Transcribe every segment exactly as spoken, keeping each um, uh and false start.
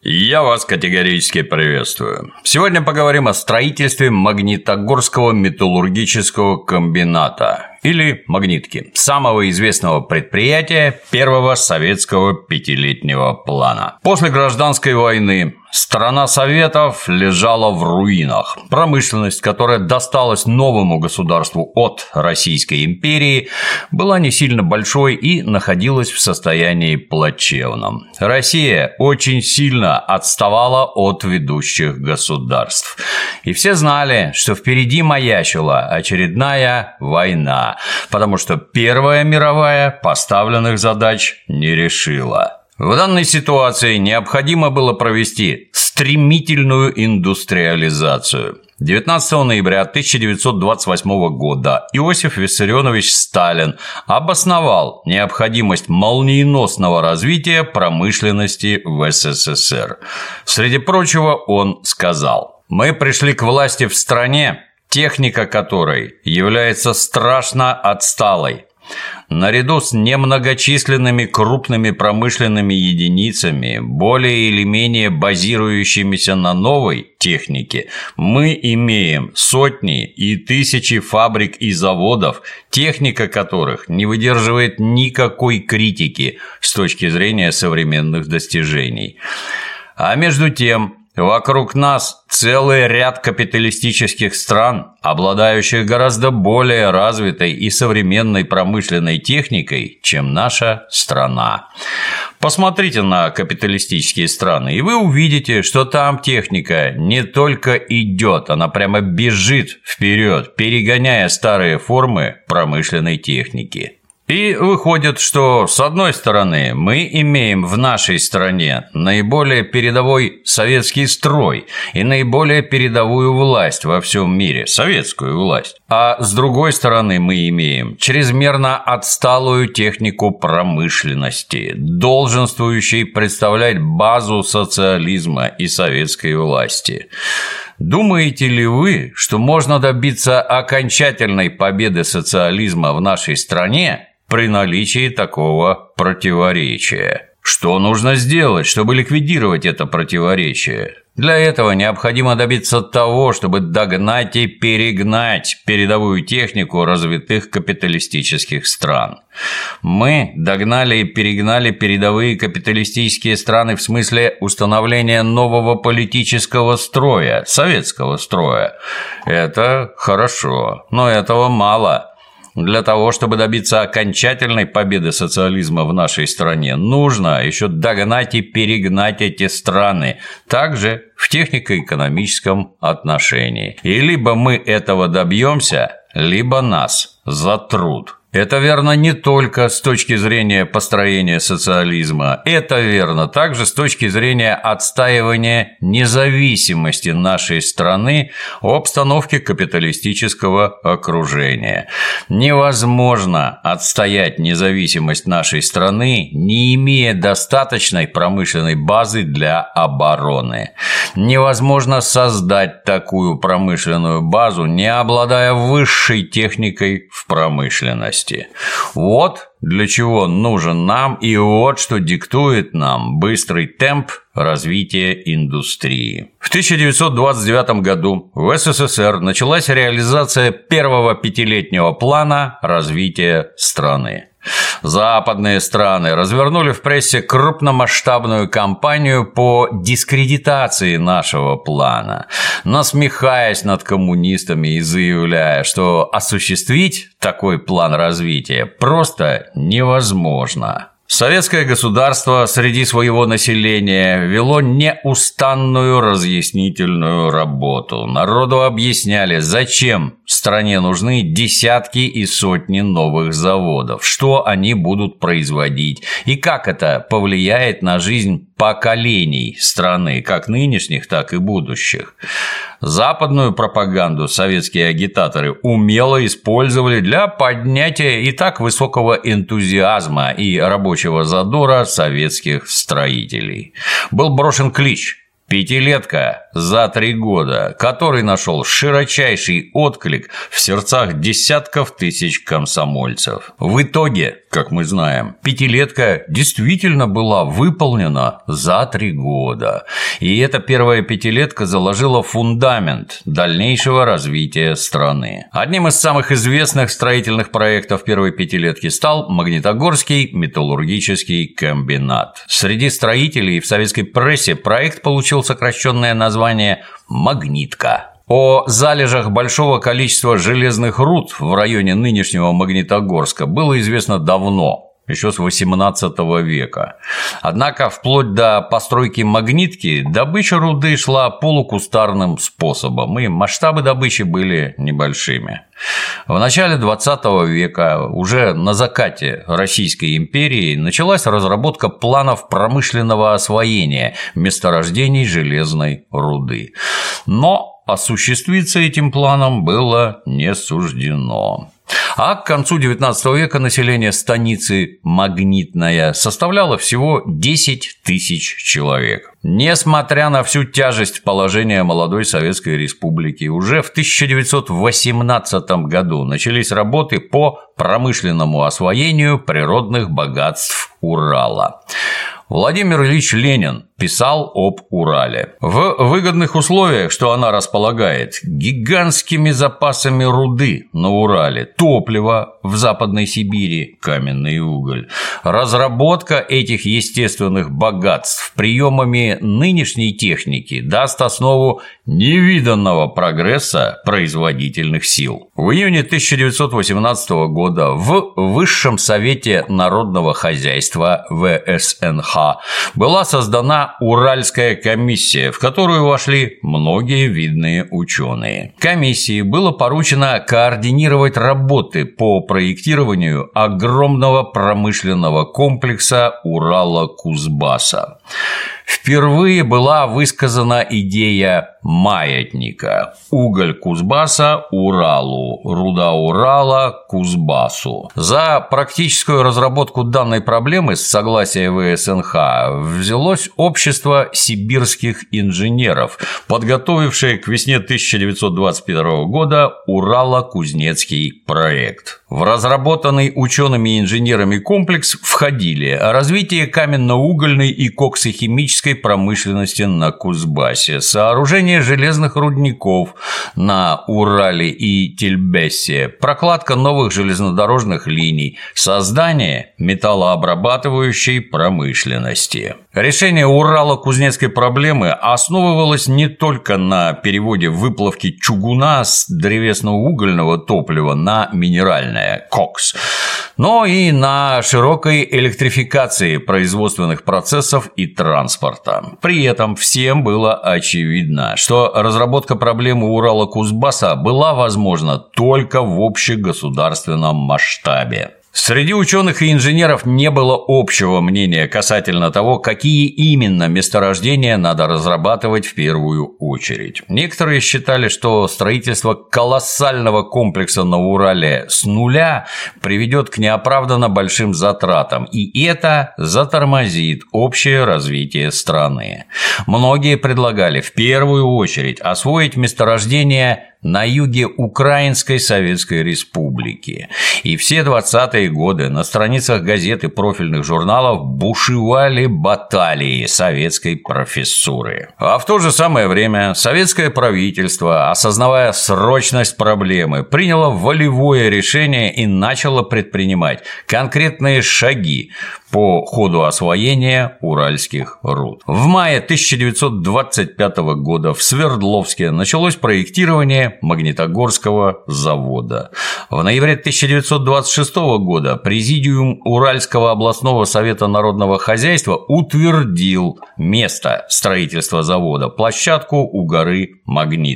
Я вас категорически приветствую. Сегодня поговорим о строительстве Магнитогорского металлургического комбината, или Магнитки, самого известного предприятия первого советского пятилетнего плана. После гражданской войны страна Советов лежала в руинах. Промышленность, которая досталась новому государству от Российской империи, была не сильно большой и находилась в состоянии плачевном. Россия очень сильно отставала от ведущих государств. И все знали, что впереди маячила очередная война, потому что Первая мировая поставленных задач не решила. В данной ситуации необходимо было провести стремительную индустриализацию. девятнадцатого ноября тысяча девятьсот двадцать восьмого года Иосиф Виссарионович Сталин обосновал необходимость молниеносного развития промышленности в СССР. Среди прочего он сказал: «Мы пришли к власти в стране, техника которой является страшно отсталой. Наряду с немногочисленными крупными промышленными единицами, более или менее базирующимися на новой технике, мы имеем сотни и тысячи фабрик и заводов, техника которых не выдерживает никакой критики с точки зрения современных достижений. А между тем, вокруг нас целый ряд капиталистических стран, обладающих гораздо более развитой и современной промышленной техникой, чем наша страна. Посмотрите на капиталистические страны, и вы увидите, что там техника не только идет, она прямо бежит вперед, перегоняя старые формы промышленной техники. И выходит, что, с одной стороны, мы имеем в нашей стране наиболее передовой советский строй и наиболее передовую власть во всем мире, советскую власть, а с другой стороны мы имеем чрезмерно отсталую технику промышленности, долженствующей представлять базу социализма и советской власти. Думаете ли вы, что можно добиться окончательной победы социализма в нашей стране при наличии такого противоречия? Что нужно сделать, чтобы ликвидировать это противоречие? Для этого необходимо добиться того, чтобы догнать и перегнать передовую технику развитых капиталистических стран. Мы догнали и перегнали передовые капиталистические страны в смысле установления нового политического строя, советского строя. Это хорошо, но этого мало. Для того, чтобы добиться окончательной победы социализма в нашей стране, нужно еще догнать и перегнать эти страны, также в технико-экономическом отношении. И либо мы этого добьемся, либо нас затрут. Это верно не только с точки зрения построения социализма, это верно также с точки зрения отстаивания независимости нашей страны в обстановке капиталистического окружения. Невозможно отстоять независимость нашей страны, не имея достаточной промышленной базы для обороны. Невозможно создать такую промышленную базу, не обладая высшей техникой в промышленности. Вот для чего нужен нам и вот что диктует нам быстрый темп развития индустрии. В тысяча девятьсот двадцать девятом году в СССР началась реализация первого пятилетнего плана развития страны. Западные страны развернули в прессе крупномасштабную кампанию по дискредитации нашего плана, насмехаясь над коммунистами и заявляя, что осуществить такой план развития просто невозможно. Советское государство среди своего населения вело неустанную разъяснительную работу. Народу объясняли, зачем стране нужны десятки и сотни новых заводов, что они будут производить и как это повлияет на жизнь поколений страны, как нынешних, так и будущих. Западную пропаганду советские агитаторы умело использовали для поднятия и так высокого энтузиазма и рабочего задора советских строителей. Был брошен клич: Пятилетка за три года, который нашел широчайший отклик в сердцах десятков тысяч комсомольцев. В итоге, как мы знаем, пятилетка действительно была выполнена за три года. И эта первая пятилетка заложила фундамент дальнейшего развития страны. Одним из самых известных строительных проектов первой пятилетки стал Магнитогорский металлургический комбинат. Среди строителей в советской прессе проект получил сокращенное название «Магнитка». О залежах большого количества железных руд в районе нынешнего Магнитогорска было известно давно, еще с восемнадцатого века. Однако вплоть до постройки магнитки добыча руды шла полукустарным способом, и масштабы добычи были небольшими. В начале двадцатого века, уже на закате Российской империи, началась разработка планов промышленного освоения месторождений железной руды. Но осуществиться этим планом было не суждено. А к концу девятнадцатого века население станицы Магнитная составляло всего десять тысяч человек. Несмотря на всю тяжесть положения молодой Советской Республики, уже в тысяча девятьсот восемнадцатом году начались работы по промышленному освоению природных богатств Урала. Владимир Ильич Ленин писал об Урале. В выгодных условиях, что она располагает, гигантскими запасами руды на Урале, топлива в Западной Сибири, каменный уголь, разработка этих естественных богатств приемами нынешней техники даст основу невиданного прогресса производительных сил. В июне тысяча девятьсот восемнадцатого года в Высшем Совете народного хозяйства вэ эс эн ха была создана Уральская комиссия, в которую вошли многие видные ученые. Комиссии было поручено координировать работы по проектированию огромного промышленного комплекса Урала-Кузбасса. Впервые была высказана идея маятника. Уголь Кузбасса – Уралу, руда Урала – Кузбассу. За практическую разработку данной проблемы с согласия вэ эс эн ха взялось общество сибирских инженеров, подготовившее к весне тысяча девятьсот двадцать первого года Урало-Кузнецкий проект. В разработанный учеными и инженерами комплекс входили развитие каменно-угольной и коксохимической промышленности на Кузбассе, сооружение железных рудников на Урале и Тельбессе, прокладка новых железнодорожных линий, создание металлообрабатывающей промышленности. Решение Урало-Кузнецкой проблемы основывалось не только на переводе выплавки чугуна с древесно-угольного топлива на минеральное – кокс, но и на широкой электрификации производственных процессов и транспорта. При этом всем было очевидно, что разработка проблемы Урала-Кузбасса была возможна только в общегосударственном масштабе. Среди ученых и инженеров не было общего мнения касательно того, какие именно месторождения надо разрабатывать в первую очередь. Некоторые считали, что строительство колоссального комплекса на Урале с нуля приведет к неоправданно большим затратам, и это затормозит общее развитие страны. Многие предлагали в первую очередь освоить месторождения на юге Украинской Советской Республики. И все двадцатые годы на страницах газет и профильных журналов бушевали баталии советской профессуры. А в то же самое время советское правительство, осознавая срочность проблемы, приняло волевое решение и начало предпринимать конкретные шаги по ходу освоения уральских руд. В мае тысяча девятьсот двадцать пятого года в Свердловске началось проектирование Магнитогорского завода. В ноябре тысяча девятьсот двадцать шестого года Президиум Уральского областного совета народного хозяйства утвердил место строительства завода – площадку у горы Магнитной.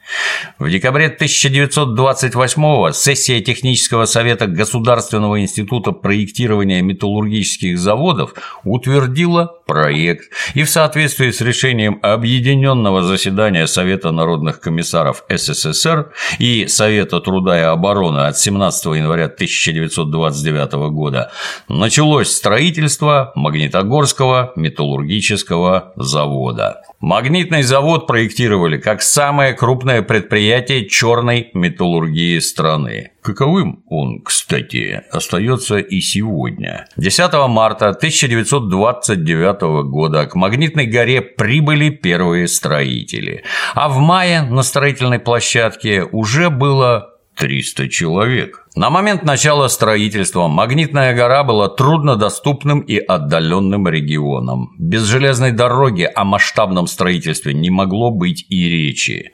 В декабре тысяча девятьсот двадцать восьмого сессия Технического совета Государственного института проектирования металлургических заводов утвердила проект, и в соответствии с решением Объединенного заседания Совета народных комиссаров СССР и Совета труда и обороны от семнадцатого января тысяча девятьсот двадцать девятого года началось строительство Магнитогорского металлургического завода. Магнитный завод проектировали как самое крупное предприятие черной металлургии страны. Каковым он, кстати, остается и сегодня. десятого марта тысяча девятьсот двадцать девятого года к Магнитной горе прибыли первые строители, а в мае на строительной площадке уже было триста человек. На момент начала строительства Магнитная гора была труднодоступным и отдаленным регионом. Без железной дороги о масштабном строительстве не могло быть и речи.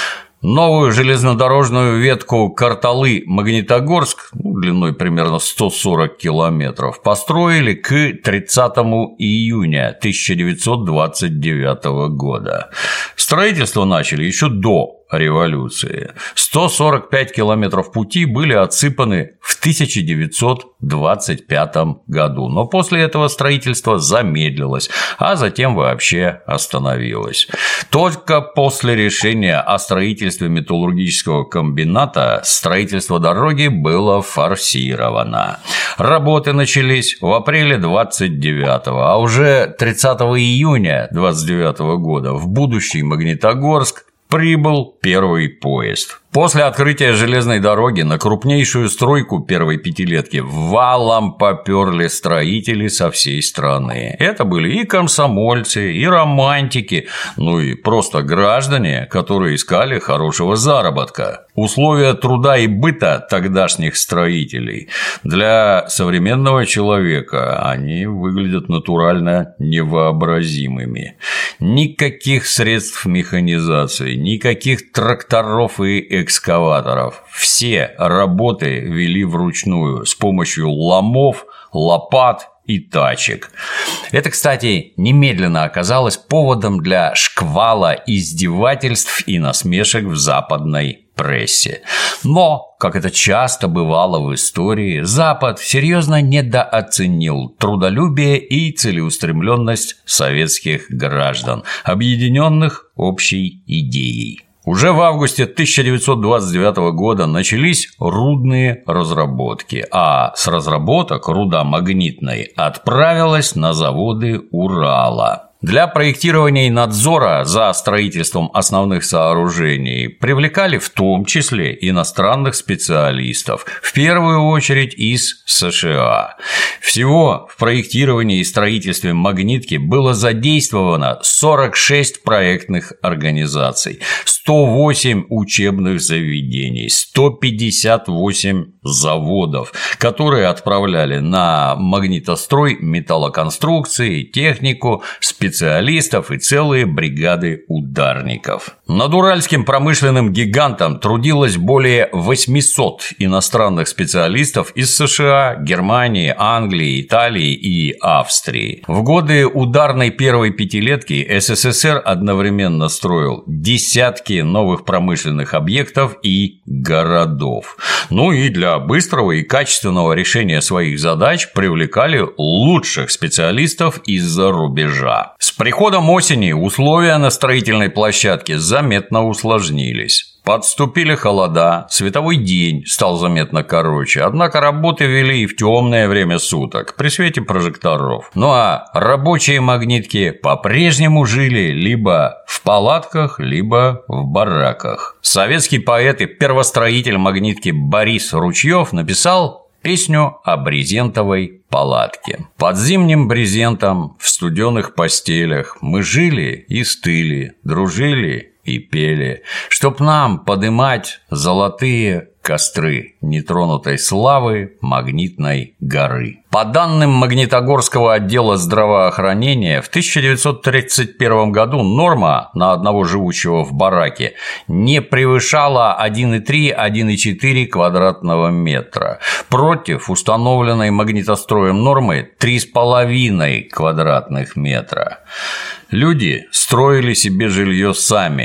Новую железнодорожную ветку Карталы-Магнитогорск, длиной примерно сто сорок километров, построили к тридцатому июня тысяча девятьсот двадцать девятого года. Строительство начали еще до революции. сто сорок пять километров пути были отсыпаны в тысяча девятьсот двадцать пятом году, но после этого строительство замедлилось, а затем вообще остановилось. Только после решения о строительстве металлургического комбината строительство дороги было форсировано. Работы начались в апреле двадцать девятого, а уже тридцатого июня двадцать девятого года в будущий Магнитогорск прибыл первый поезд. После открытия железной дороги на крупнейшую стройку первой пятилетки валом попёрли строители со всей страны. Это были и комсомольцы, и романтики, ну и просто граждане, которые искали хорошего заработка. Условия труда и быта тогдашних строителей для современного человека они выглядят натурально невообразимыми. Никаких средств механизации, никаких тракторов и экскаваторов. Все работы вели вручную с помощью ломов, лопат и тачек. Это, кстати, немедленно оказалось поводом для шквала издевательств и насмешек в западной прессе. Но, как это часто бывало в истории, Запад серьезно недооценил трудолюбие и целеустремленность советских граждан, объединенных общей идеей. Уже в августе тысяча девятьсот двадцать девятого года начались рудные разработки, а с разработок руда магнитной отправилась на заводы Урала. Для проектирования и надзора за строительством основных сооружений привлекали в том числе иностранных специалистов, в первую очередь из США. Всего в проектировании и строительстве магнитки было задействовано сорок шесть проектных организаций, сто восемь учебных заведений, сто пятьдесят восемь заводов, которые отправляли на магнитострой металлоконструкции, технику, специалистов и целые бригады ударников. Над уральским промышленным гигантом трудилось более восьмисот иностранных специалистов из США, Германии, Англии, Италии и Австрии. В годы ударной первой пятилетки СССР одновременно строил десятки новых промышленных объектов и городов. Ну и для быстрого и качественного решения своих задач привлекали лучших специалистов из-за рубежа. С приходом осени условия на строительной площадке заметно усложнились. Подступили холода, световой день стал заметно короче, однако работы вели и в темное время суток, при свете прожекторов. Ну а рабочие магнитки по-прежнему жили либо в палатках, либо в бараках. Советский поэт и первостроитель магнитки Борис Ручьев написал песню о брезентовой палатке. Под зимним брезентом в студеных постелях мы жили и стыли, дружили и пели, чтоб нам подымать золотые костры нетронутой славы Магнитной горы. По данным Магнитогорского отдела здравоохранения, в тысяча девятьсот тридцать первом году норма на одного живущего в бараке не превышала один и три - один и четыре квадратного метра, против установленной магнитостроем нормы три с половиной квадратных метра. Люди строили себе жилье сами, в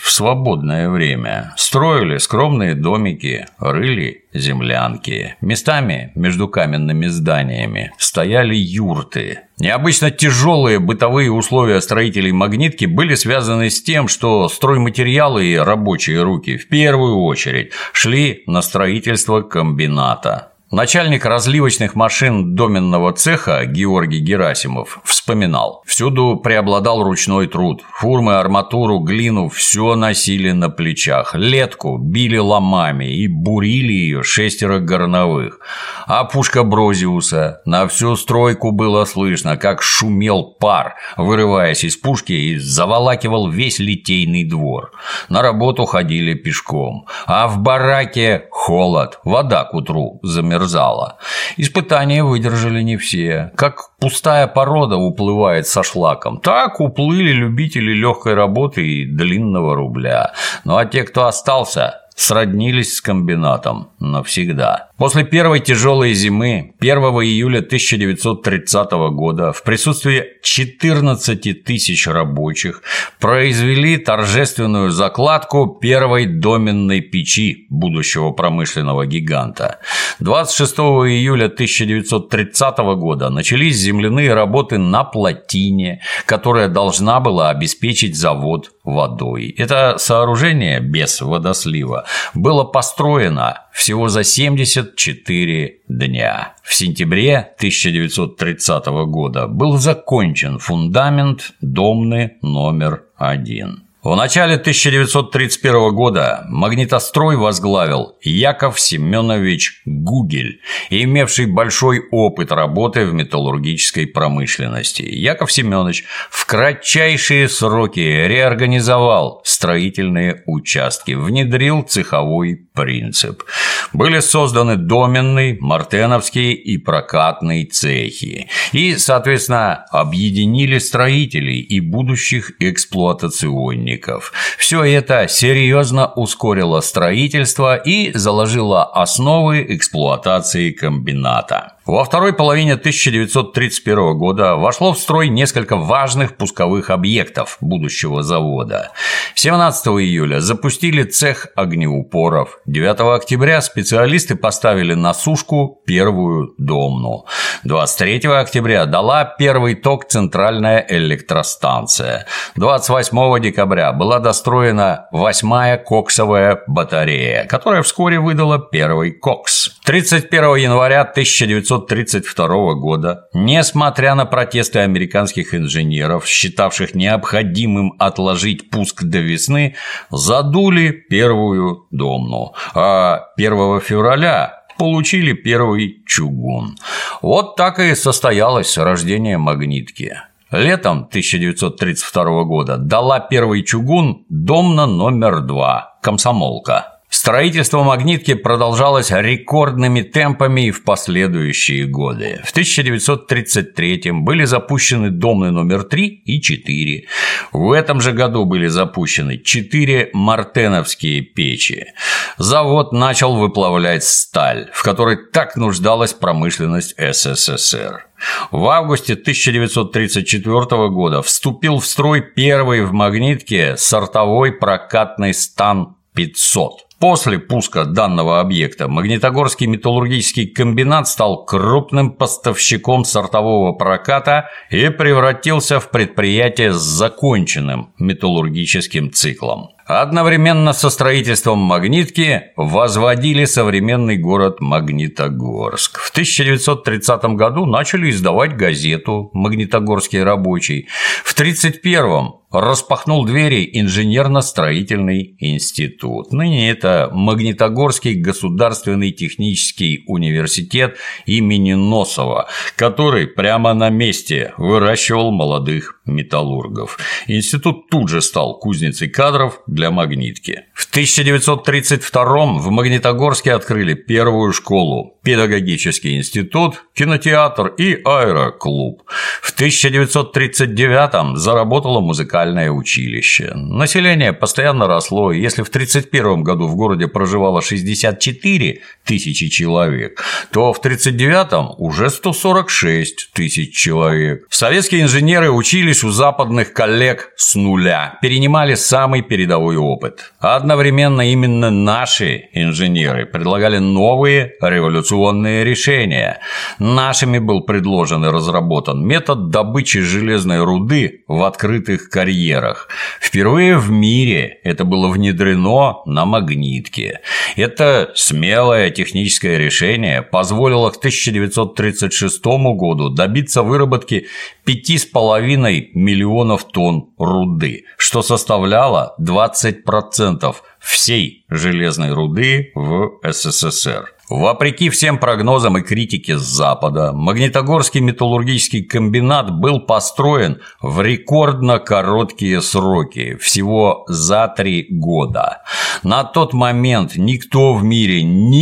в свободное время. Строили скромные домики, рыли землянки. Местами между каменными зданиями стояли юрты. Необычно тяжелые бытовые условия строителей Магнитки были связаны с тем, что стройматериалы и рабочие руки в первую очередь шли на строительство комбината. Начальник разливочных машин доменного цеха Георгий Герасимов вспоминал: всюду преобладал ручной труд. Фурмы, арматуру, глину – все носили на плечах. Летку били ломами и бурили ее шестеро горновых. А пушка Брозиуса на всю стройку было слышно, как шумел пар, вырываясь из пушки, и заволакивал весь литейный двор. На работу ходили пешком. А в бараке холод, вода к утру замерзала. Испытания выдержали не все. Как пустая порода уплывает со шлаком, так уплыли любители легкой работы и длинного рубля. Ну а те, кто остался, сроднились с комбинатом навсегда. После первой тяжелой зимы первого июля тысяча девятьсот тридцатого года в присутствии четырнадцати тысяч рабочих произвели торжественную закладку первой доменной печи будущего промышленного гиганта. двадцать шестого июля тысяча девятьсот тридцатого года начались земляные работы на плотине, которая должна была обеспечить завод водой. Это сооружение без водослива было построено всего за семьдесят четыре дня. В сентябре тысяча девятьсот тридцатого года был закончен фундамент домны номер один. В начале тысяча девятьсот тридцать первого года магнитострой возглавил Яков Семенович Гугель, имевший большой опыт работы в металлургической промышленности. Яков Семенович в кратчайшие сроки реорганизовал строительные участки, внедрил цеховой принцип. Были созданы доменный, мартеновский и прокатный цехи. И, соответственно, объединили строителей и будущих эксплуатационников. Все это серьезно ускорило строительство и заложило основы эксплуатации комбината. Во второй половине тысяча девятьсот тридцать первого года вошло в строй несколько важных пусковых объектов будущего завода. семнадцатого июля запустили цех огнеупоров. девятого октября специалисты поставили на сушку первую домну. двадцать третьего октября дала первый ток центральная электростанция. двадцать восьмого декабря была достроена восьмая коксовая батарея, которая вскоре выдала первый кокс. тридцать первого января тысяча девятьсот тридцать второго года, несмотря на протесты американских инженеров, считавших необходимым отложить пуск до весны, задули первую домну, а первого февраля получили первый чугун. Вот так и состоялось рождение Магнитки. Летом тысяча девятьсот тридцать второго года дала первый чугун домна номер два «Комсомолка». Строительство Магнитки продолжалось рекордными темпами и в последующие годы. В тысяча девятьсот тридцать третьем были запущены домны номер три и четыре. В этом же году были запущены четыре мартеновские печи. Завод начал выплавлять сталь, в которой так нуждалась промышленность СССР. В августе тысяча девятьсот тридцать четвёртого года вступил в строй первый в Магнитке сортовой прокатный стан пятьсот. После пуска данного объекта Магнитогорский металлургический комбинат стал крупным поставщиком сортового проката и превратился в предприятие с законченным металлургическим циклом. Одновременно со строительством Магнитки возводили современный город Магнитогорск. В тысяча девятьсот тридцатом году начали издавать газету «Магнитогорский рабочий». В тридцать первом распахнул двери инженерно-строительный институт. Ныне это Магнитогорский государственный технический университет имени Носова, который прямо на месте выращивал молодых металлургов. Институт тут же стал кузницей кадров для Магнитки. В тысяча девятьсот тридцать втором в Магнитогорске открыли первую школу, педагогический институт, кинотеатр и аэроклуб. В тысяча девятьсот тридцать девятом заработало музыкальное училище. Население постоянно росло, и если в тридцать первом году в городе проживало шестьдесят четыре тысячи человек, то в тридцать девятом уже сто сорок шесть тысяч человек. Советские инженеры учились у западных коллег с нуля, перенимали самый передовой передовой опыт. Одновременно именно наши инженеры предлагали новые революционные решения. Нашими был предложен и разработан метод добычи железной руды в открытых карьерах. Впервые в мире это было внедрено на магнитке. Это смелое техническое решение позволило к тысяча девятьсот тридцать шестому году добиться выработки пяти с половиной миллионов тонн руды, что составляло двадцать процентов всей железной руды в СССР. Вопреки всем прогнозам и критике с Запада, Магнитогорский металлургический комбинат был построен в рекордно короткие сроки, всего за три года. На тот момент никто в мире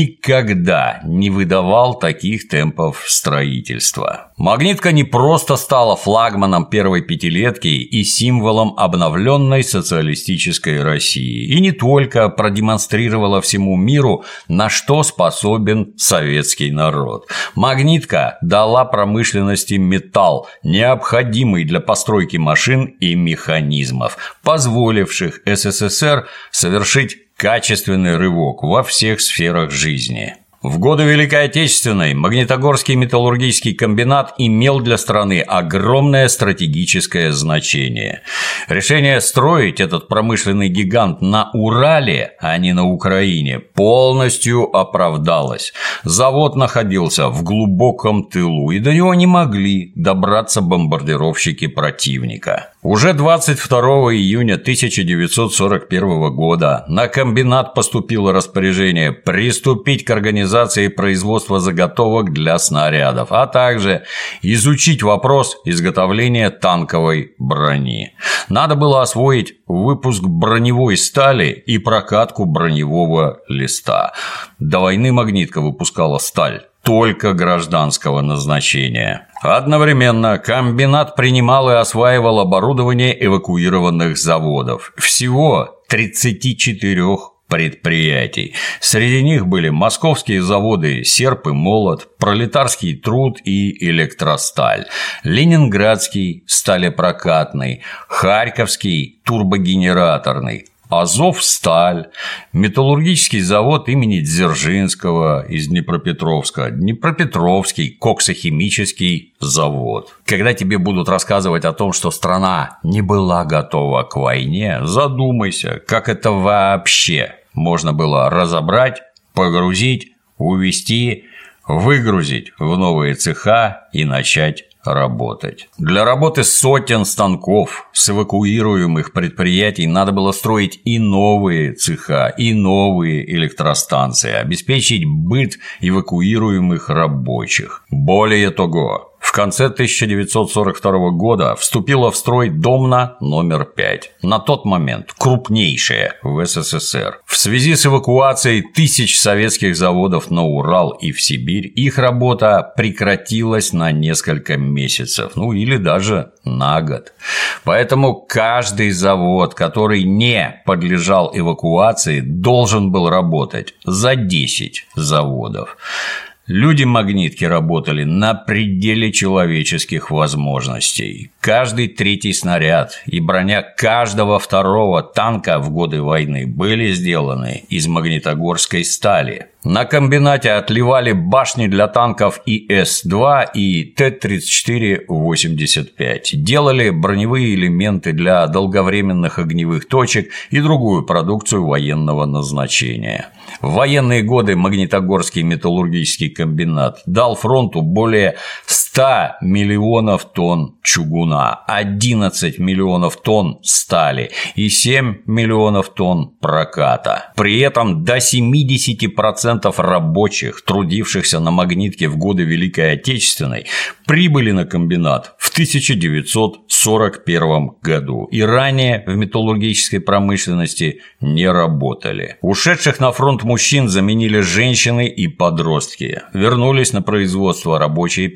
никогда не выдавал таких темпов строительства. Магнитка не просто стала флагманом первой пятилетки и символом обновленной социалистической России, и не только продемонстрировала всему миру, на что способен советский народ. Магнитка дала промышленности металл, необходимый для постройки машин и механизмов, позволивших СССР совершить качественный рывок во всех сферах жизни. В годы Великой Отечественной Магнитогорский металлургический комбинат имел для страны огромное стратегическое значение. Решение строить этот промышленный гигант на Урале, а не на Украине, полностью оправдалось. Завод находился в глубоком тылу, и до него не могли добраться бомбардировщики противника. Уже двадцать второго июня тысяча девятьсот сорок первого года на комбинат поступило распоряжение приступить к организации производства заготовок для снарядов, а также изучить вопрос изготовления танковой брони. Надо было освоить выпуск броневой стали и прокатку броневого листа. До войны Магнитка выпускала сталь только гражданского назначения. Одновременно комбинат принимал и осваивал оборудование эвакуированных заводов. Всего тридцати четырёх предприятий. Среди них были московские заводы «Серп» и «Молот», «Пролетарский труд» и «Электросталь», ленинградский сталепрокатный, харьковский турбогенераторный, Азовсталь, металлургический завод имени Дзержинского из Днепропетровска, Днепропетровский коксохимический завод. Когда тебе будут рассказывать о том, что страна не была готова к войне, задумайся, как это вообще можно было разобрать, погрузить, увезти, выгрузить в новые цеха и начать работать. Для работы сотен станков с эвакуируемых предприятий надо было строить и новые цеха, и новые электростанции, обеспечить быт эвакуируемых рабочих. Более того, в конце тысяча девятьсот сорок второго года вступила в строй Домна номер пять, на тот момент крупнейшая в СССР. В связи с эвакуацией тысяч советских заводов на Урал и в Сибирь их работа прекратилась на несколько месяцев, ну или даже на год. Поэтому каждый завод, который не подлежал эвакуации, должен был работать за десять заводов. Люди Магнитки работали на пределе человеческих возможностей. Каждый третий снаряд и броня каждого второго танка в годы войны были сделаны из магнитогорской стали. На комбинате отливали башни для танков И С два и Т тридцать четыре восемьдесят пять, делали броневые элементы для долговременных огневых точек и другую продукцию военного назначения. В военные годы Магнитогорский металлургический комбинат дал фронту более ста миллионов тонн чугуна, одиннадцать миллионов тонн стали и семь миллионов тонн проката. При этом до семидесяти процентов рабочих, трудившихся на Магнитке в годы Великой Отечественной, прибыли на комбинат в тысяча девятьсот сорок первом году и ранее в металлургической промышленности не работали. Ушедших на фронт мужчин заменили женщины и подростки. Вернулись на производство рабочие пенсионеры.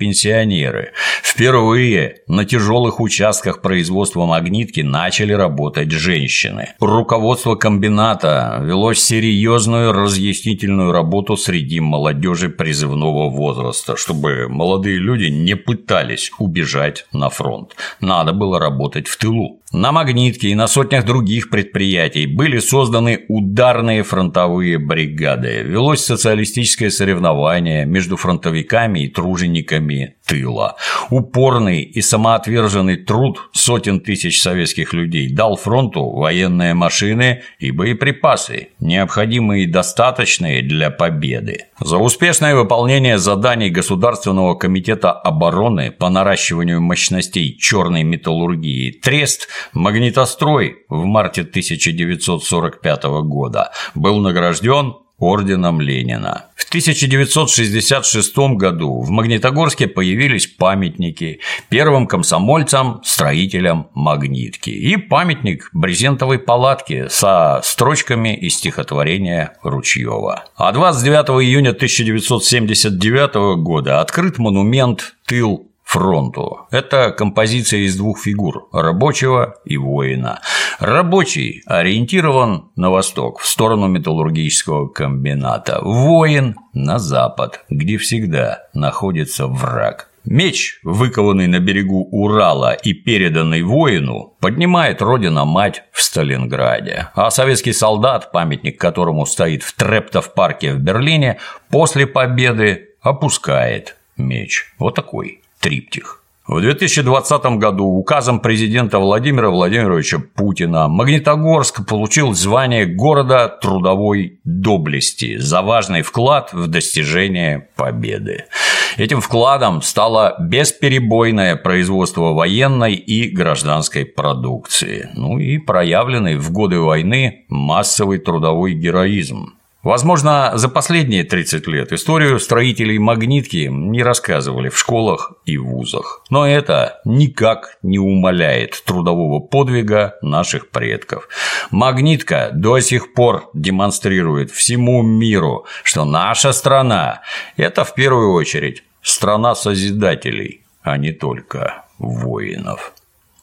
пионеры. Впервые на тяжелых участках производства магнитки начали работать женщины. Руководство комбината вело серьезную разъяснительную работу среди молодежи призывного возраста, чтобы молодые люди не пытались убежать на фронт. Надо было работать в тылу. На магнитке и на сотнях других предприятий были созданы ударные фронтовые бригады. Велось социалистическое соревнование между фронтовиками и тружениками тыла. Упорный и самоотверженный труд сотен тысяч советских людей дал фронту военные машины и боеприпасы, необходимые и достаточные для победы. За успешное выполнение заданий Государственного комитета обороны по наращиванию мощностей черной металлургии «Трест» Магнитострой в марте тысяча девятьсот сорок пятого года был награжден орденом Ленина. В тысяча девятьсот шестьдесят шестом году в Магнитогорске появились памятники первым комсомольцам, строителям магнитки и памятник брезентовой палатке со строчками из стихотворения Ручьева. А двадцать девятого июня тысяча девятьсот семьдесят девятого года открыт монумент «Тыл фронту». Это композиция из двух фигур – рабочего и воина. Рабочий ориентирован на восток, в сторону металлургического комбината. Воин – на запад, где всегда находится враг. Меч, выкованный на берегу Урала и переданный воину, поднимает родина-мать в Сталинграде. А советский солдат, памятник которому стоит в Трептов-парке в Берлине, после победы опускает меч. Вот такой триптих. В две тысячи двадцатом году указом президента Владимира Владимировича Путина Магнитогорск получил звание города трудовой доблести за важный вклад в достижение победы. Этим вкладом стало бесперебойное производство военной и гражданской продукции, ну и проявленный в годы войны массовый трудовой героизм. Возможно, за последние тридцать лет историю строителей магнитки не рассказывали в школах и вузах. Но это никак не умаляет трудового подвига наших предков. Магнитка до сих пор демонстрирует всему миру, что наша страна – это в первую очередь страна созидателей, а не только воинов.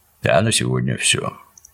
А на сегодня все.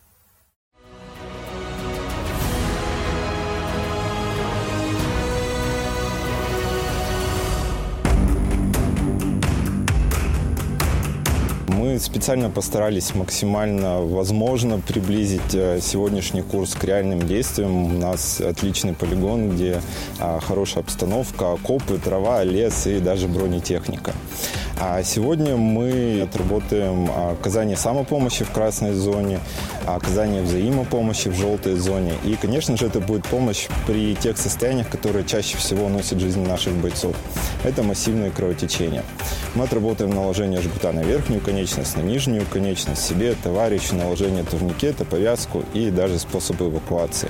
Мы специально постарались максимально возможно приблизить сегодняшний курс к реальным действиям. У нас отличный полигон, где хорошая обстановка, окопы, трава, лес и даже бронетехника. А сегодня мы отработаем оказание самопомощи в красной зоне, оказание взаимопомощи в желтой зоне. И, конечно же, это будет помощь при тех состояниях, которые чаще всего носят жизнь наших бойцов. Это массивное кровотечение. Мы отработаем наложение жгута на верхнюю конечность, на нижнюю конечность, себе, товарищу, наложение турникета, повязку и даже способы эвакуации.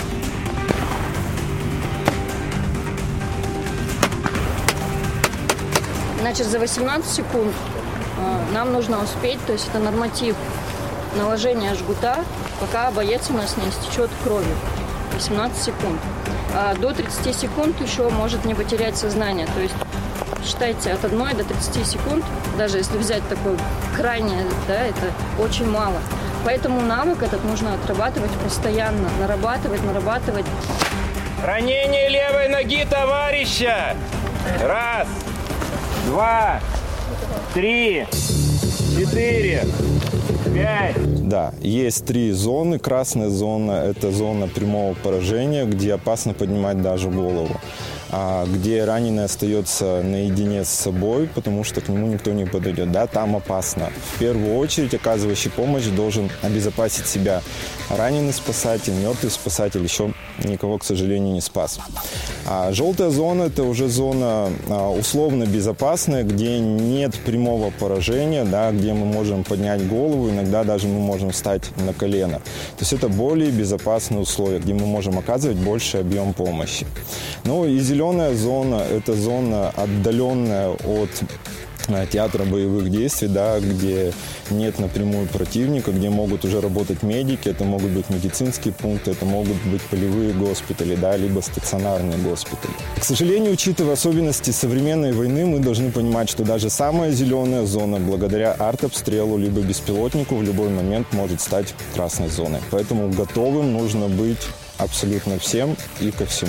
Значит, за восемнадцать секунд нам нужно успеть, то есть это норматив наложения жгута, пока боец у нас не истечет кровью. восемнадцать секунд. А до тридцати секунд еще может не потерять сознание. То есть считайте от одной до тридцати секунд, даже если взять такое крайнее, да, это очень мало. Поэтому навык этот нужно отрабатывать постоянно, нарабатывать, нарабатывать. Ранение левой ноги товарища! Раз, два, три, четыре, пять. Да, есть три зоны. Красная зона – это зона прямого поражения, где опасно поднимать даже голову, где раненый остается наедине с собой, потому что к нему никто не подойдет. Да, там опасно. В первую очередь оказывающий помощь должен обезопасить себя. Раненый спасатель, мертвый спасатель еще никого, к сожалению, не спас. А желтая зона – это уже зона условно безопасная, где нет прямого поражения, да, где мы можем поднять голову, иногда даже мы можем встать на колено. То есть это более безопасные условия, где мы можем оказывать больший объем помощи. Ну и зеленая зона – это зона, отдаленная от театра боевых действий, да, где нет напрямую противника, где могут уже работать медики, это могут быть медицинские пункты, это могут быть полевые госпитали, да, либо стационарные госпитали. К сожалению, учитывая особенности современной войны, мы должны понимать, что даже самая зеленая зона, благодаря артобстрелу либо беспилотнику, в любой момент может стать красной зоной. Поэтому готовым нужно быть абсолютно всем и ко всему.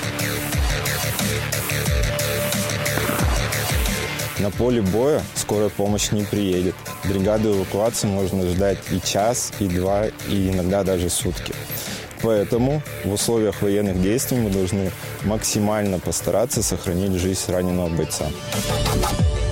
На поле боя скорая помощь не приедет. Бригаду эвакуации можно ждать и час, и два, и иногда даже сутки. Поэтому в условиях военных действий мы должны максимально постараться сохранить жизнь раненого бойца.